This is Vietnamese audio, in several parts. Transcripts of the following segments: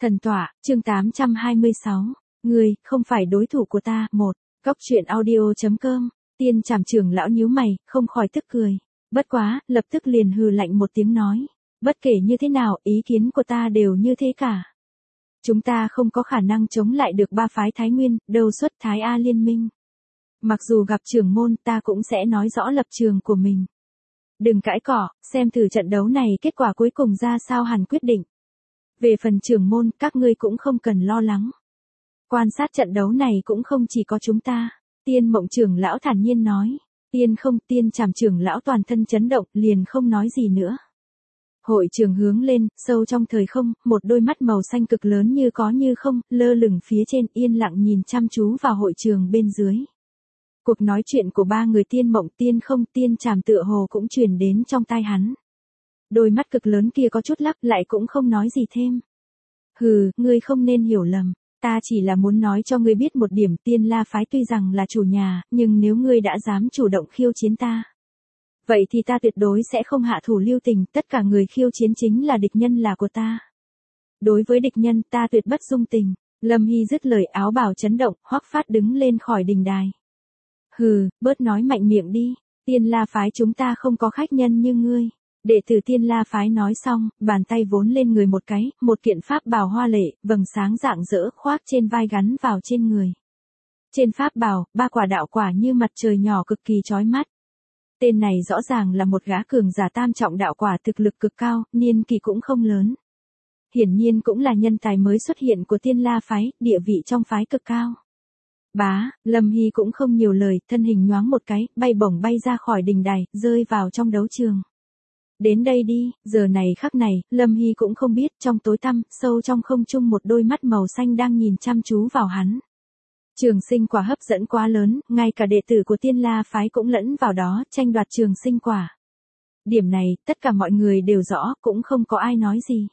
Thần tọa, chương 826. Ngươi, không phải đối thủ của ta. 1. Góc truyện audio.com. Tiên Trảm trưởng lão nhíu mày, không khỏi tức cười. Bất quá, lập tức liền hừ lạnh một tiếng nói. Bất kể như thế nào, ý kiến của ta đều như thế cả. Chúng ta không có khả năng chống lại được ba phái Thái Nguyên, đầu xuất Thái A liên minh. Mặc dù gặp trưởng môn, ta cũng sẽ nói rõ lập trường của mình. Đừng cãi cỏ, xem thử trận đấu này kết quả cuối cùng ra sao hẳn quyết định. Về phần trưởng môn, các ngươi cũng không cần lo lắng. Quan sát trận đấu này cũng không chỉ có chúng ta. Tiên Mộng trưởng lão thản nhiên nói. Tiên Trảm trưởng lão toàn thân chấn động, liền không nói gì nữa. Hội trường hướng lên, sâu trong thời không, một đôi mắt màu xanh cực lớn như có như không, lơ lửng phía trên, yên lặng nhìn chăm chú vào hội trường bên dưới. Cuộc nói chuyện của ba người Tiên Mộng, Tiên Trảm tựa hồ cũng truyền đến trong tai hắn. Đôi mắt cực lớn kia có chút lắc, lại cũng không nói gì thêm. Hừ, ngươi không nên hiểu lầm. Ta chỉ là muốn nói cho ngươi biết một điểm, Tiên La phái tuy rằng là chủ nhà, nhưng nếu ngươi đã dám chủ động khiêu chiến ta, vậy thì ta tuyệt đối sẽ không hạ thủ lưu tình, tất cả người khiêu chiến chính là địch nhân là của ta. Đối với địch nhân, ta tuyệt bất dung tình. Lâm Hy dứt lời, áo bào chấn động, Hoắc Phát đứng lên khỏi đình đài. Hừ, bớt nói mạnh miệng đi, Tiên La phái chúng ta không có khách nhân như ngươi. Đệ tử Tiên La phái nói xong, bàn tay vốn lên người một cái, một kiện pháp bào hoa lệ, vầng sáng rạng rỡ khoác trên vai gắn vào trên người. Trên pháp bào, ba quả đạo quả như mặt trời nhỏ cực kỳ chói mắt. Tên này rõ ràng là một gã cường giả tam trọng đạo quả, thực lực cực cao, niên kỳ cũng không lớn. Hiển nhiên cũng là nhân tài mới xuất hiện của Tiên La phái, địa vị trong phái cực cao. Lâm Hy cũng không nhiều lời, thân hình nhoáng một cái, bay bổng bay ra khỏi đình đài, rơi vào trong đấu trường. Đến đây đi, giờ này khắc này, Lâm Hy cũng không biết, trong tối tăm, sâu trong không trung một đôi mắt màu xanh đang nhìn chăm chú vào hắn. Trường sinh quả hấp dẫn quá lớn, ngay cả đệ tử của Tiên La phái cũng lẫn vào đó, tranh đoạt trường sinh quả. Điểm này, tất cả mọi người đều rõ, cũng không có ai nói gì.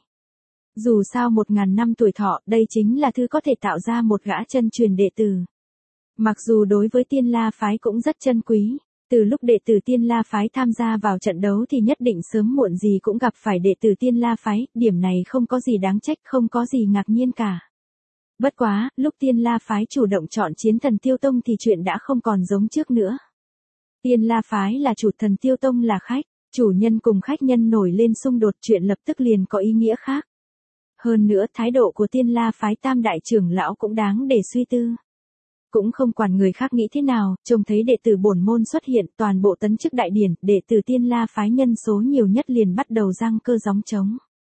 Dù sao 1000 năm tuổi thọ, đây chính là thứ có thể tạo ra một gã chân truyền đệ tử. Mặc dù đối với Tiên La phái cũng rất chân quý. Từ lúc đệ tử Tiên La phái tham gia vào trận đấu thì nhất định sớm muộn gì cũng gặp phải đệ tử Tiên La phái, điểm này không có gì đáng trách, không có gì ngạc nhiên cả. Bất quá, lúc Tiên La phái chủ động chọn chiến Thần Tiêu Tông thì chuyện đã không còn giống trước nữa. Tiên La phái là chủ, Thần Tiêu Tông là khách, chủ nhân cùng khách nhân nổi lên xung đột, chuyện lập tức liền có ý nghĩa khác. Hơn nữa, thái độ của Tiên La phái tam đại trưởng lão cũng đáng để suy tư. Cũng không quản người khác nghĩ thế nào, trông thấy đệ tử bổn môn xuất hiện, toàn bộ tấn chức đại điển, đệ tử Tiên La phái nhân số nhiều nhất liền bắt đầu giăng cơ gióng trống.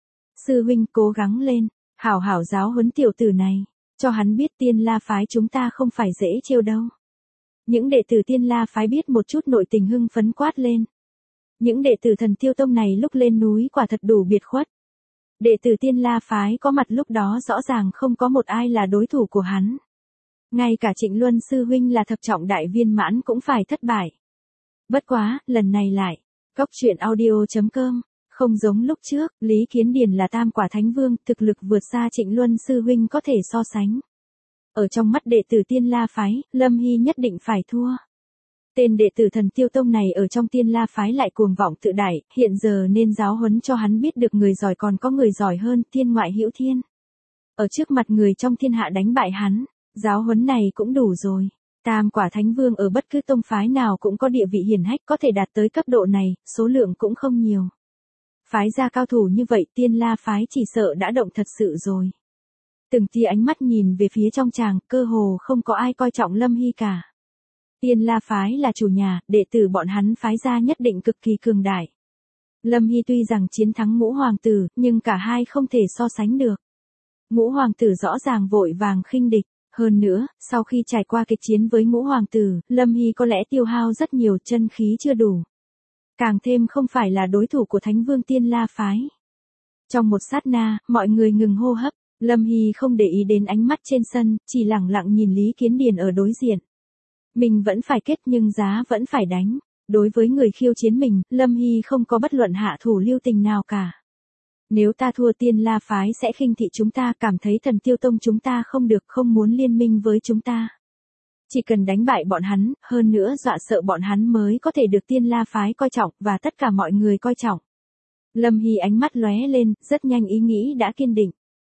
Sư huynh cố gắng lên, hảo hảo giáo huấn tiểu tử này, cho hắn biết Tiên La phái chúng ta không phải dễ trêu đâu. Những đệ tử Tiên La phái biết một chút nội tình hưng phấn quát lên. Những đệ tử Thần Tiêu Tông này lúc lên núi quả thật đủ biệt khuất. Đệ tử Tiên La phái có mặt lúc đó rõ ràng không có một ai là đối thủ của hắn. Ngay cả Trịnh Luân sư huynh là thập trọng đại viên mãn cũng phải thất bại. Bất quá, lần này lại, góc truyện audio.com, không giống lúc trước, Lý Kiến Điền là tam quả thánh vương, thực lực vượt xa Trịnh Luân sư huynh có thể so sánh. Ở trong mắt đệ tử Tiên La phái, Lâm Hy nhất định phải thua. Tên đệ tử Thần Tiêu Tông này ở trong Tiên La phái lại cuồng vọng tự đại, hiện giờ nên giáo huấn cho hắn biết được người giỏi còn có người giỏi hơn, thiên ngoại hữu thiên. Ở trước mặt người trong thiên hạ đánh bại hắn. Giáo huấn này cũng đủ rồi. Tam quả thánh vương ở bất cứ tông phái nào cũng có địa vị hiển hách, có thể đạt tới cấp độ này, số lượng cũng không nhiều. Phái ra cao thủ như vậy, Tiên La phái chỉ sợ đã động thật sự rồi. Từng tia ánh mắt nhìn về phía trong tràng, cơ hồ không có ai coi trọng Lâm Hy cả. Tiên La phái là chủ nhà, đệ tử bọn hắn phái ra nhất định cực kỳ cường đại. Lâm Hy tuy rằng chiến thắng Ngũ Hoàng tử, nhưng cả hai không thể so sánh được. Ngũ Hoàng tử rõ ràng vội vàng khinh địch. Hơn nữa, sau khi trải qua kịch chiến với Ngũ Hoàng tử, Lâm Hy có lẽ tiêu hao rất nhiều, chân khí chưa đủ. Càng thêm không phải là đối thủ của Thánh Vương Tiên La phái. Trong một sát na, mọi người ngừng hô hấp, Lâm Hy không để ý đến ánh mắt trên sân, chỉ lẳng lặng nhìn Lý Kiến Điền ở đối diện. Mình vẫn phải kết nhưng giá vẫn phải đánh. Đối với người khiêu chiến mình, Lâm Hy không có bất luận hạ thủ lưu tình nào cả. Nếu ta thua Tiên La phái sẽ khinh thị chúng ta, cảm thấy Thần Tiêu Tông chúng ta không được, không muốn liên minh với chúng ta. Chỉ cần đánh bại bọn hắn, hơn nữa dọa sợ bọn hắn mới có thể được Tiên La phái coi trọng, và tất cả mọi người coi trọng. Lâm Hy ánh mắt lóe lên, rất nhanh ý nghĩ đã kiên định.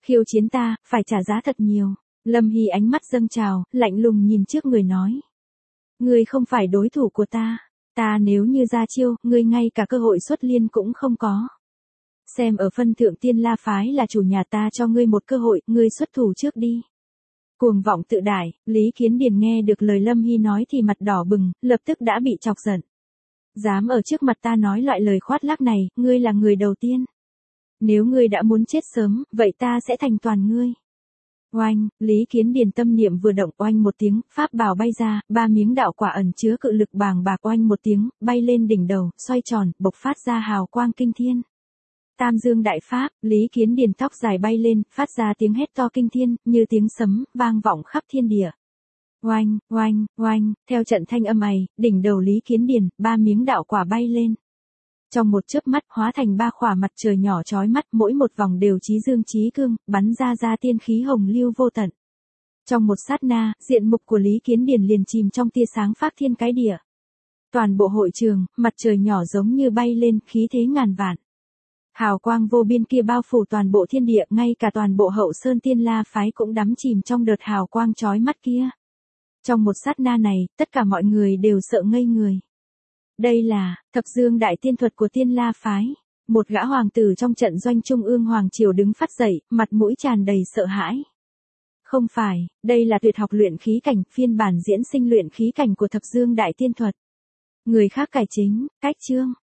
Khiêu chiến ta, phải trả giá thật nhiều. Lâm Hy ánh mắt dâng trào, lạnh lùng nhìn trước người nói. Ngươi không phải đối thủ của ta. Ta nếu như ra chiêu, ngươi ngay cả cơ hội xuất liên cũng không có. Xem ở phân thượng Tiên La phái là chủ nhà, ta cho ngươi một cơ hội, ngươi xuất thủ trước đi. Cuồng vọng tự đại, Lý Kiến Điền nghe được lời Lâm Hy nói thì mặt đỏ bừng, lập tức đã bị chọc giận. Dám ở trước mặt ta nói loại lời khoác lác này, ngươi là người đầu tiên. Nếu ngươi đã muốn chết sớm, vậy ta sẽ thành toàn ngươi. Oanh, Lý Kiến Điền tâm niệm vừa động, oanh một tiếng, pháp bảo bay ra, 3 miếng đạo quả ẩn chứa cự lực bàng bạc, oanh một tiếng, bay lên đỉnh đầu, xoay tròn, bộc phát ra hào quang kinh thiên. Tam Dương Đại Pháp, Lý Kiến Điền tóc dài bay lên, phát ra tiếng hét to kinh thiên, như tiếng sấm, vang vọng khắp thiên địa. Oanh, oanh, oanh, theo trận thanh âm ày, đỉnh đầu Lý Kiến Điền, 3 miếng đạo quả bay lên. Trong một chớp mắt hóa thành 3 khỏa mặt trời nhỏ chói mắt, mỗi một vòng đều chí dương chí cương, bắn ra tiên khí hồng lưu vô tận. Trong một sát na, diện mục của Lý Kiến Điền liền chìm trong tia sáng phác thiên cái địa. Toàn bộ hội trường, mặt trời nhỏ giống như bay lên, khí thế ngàn vạn. Hào quang vô biên kia bao phủ toàn bộ thiên địa, ngay cả toàn bộ Hậu Sơn Tiên La phái cũng đắm chìm trong đợt hào quang chói mắt kia. Trong một sát na này, tất cả mọi người đều sợ ngây người. Đây là Thập Dương Đại Tiên thuật của Tiên La phái. Một gã hoàng tử trong trận doanh trung ương hoàng triều đứng phát dậy, mặt mũi tràn đầy sợ hãi. Không phải, đây là tuyệt học luyện khí cảnh, phiên bản diễn sinh luyện khí cảnh của Thập Dương Đại Tiên thuật. Người khác cải chính, cách chương.